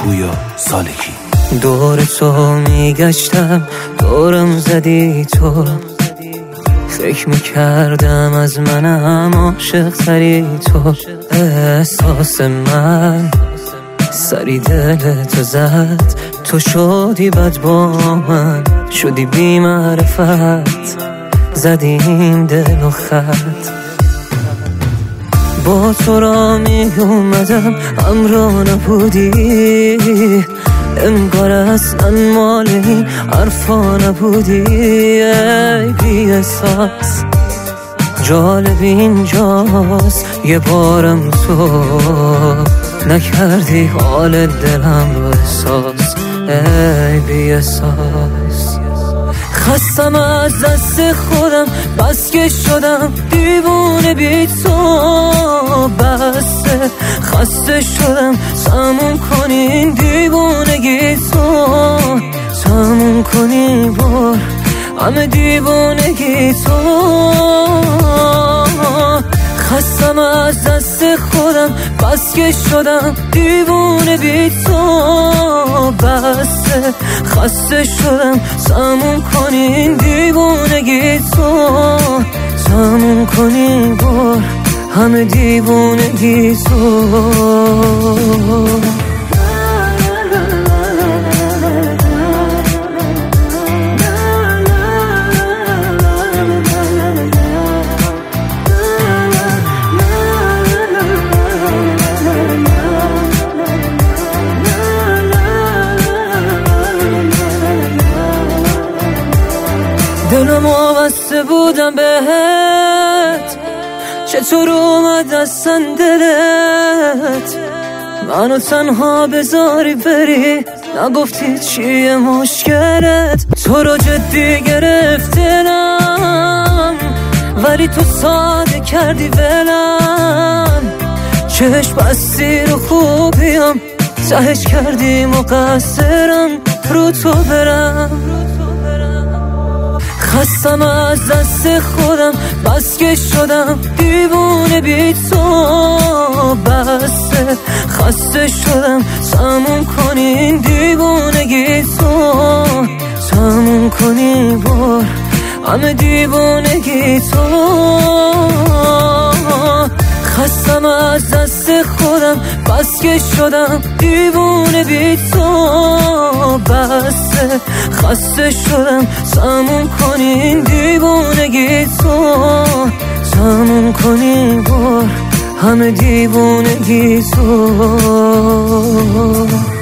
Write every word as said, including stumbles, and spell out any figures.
پویا سالکی. دور تو میگشتم، دورم زدی تو، فکر میکردم از منم عاشق تری تو. احساس من سری دل تو زد، تو شدی بد با من، شدی بی معرفت، زدیم دل و خط. با تو را می اومدم امرا نبودی، انگار اصلا مال این حرفا نبودی. ای بی احساس جالب اینجاست، یه بارم تو نکردی حال دلم رو احساس. ای بی احساس خستم از دست خودم، بس که شدم دیوونه بی تو. بسته خسته شدم، تموم کنین دیوونگی تو، تموم کنی بار همه دیوونگی تو. خستم از دست خودم، بس که شدم دیوونه بی تو. بسته خسته شدم، تموم کنین دیوونگی تو، تموم کنی بار همه دیوونگی تو. دلم وابسته بودم بهت، چطور اومد اصلا دلت منو تنها بذاری بری؟ نگفتی چیه مشکلت؟ تو رو جدی گرفتنم ولی تو ساده کردی ولم. چشم بستی رو خوبیم، تهش کردی مقصرم رو تو برم. خستم از دست خودم، بس که شدم دیوونه بی تو. بسته خسته شدم، تموم کنین دیوونگی تو، تموم کنی بار همه دیوونگی تو. خستم از دست خودم، بس که شدم دیوونه بی تو. بسته خسته شدم، تموم کنین دیوونگی تو، تموم کنی بار همه دیوونگی تو.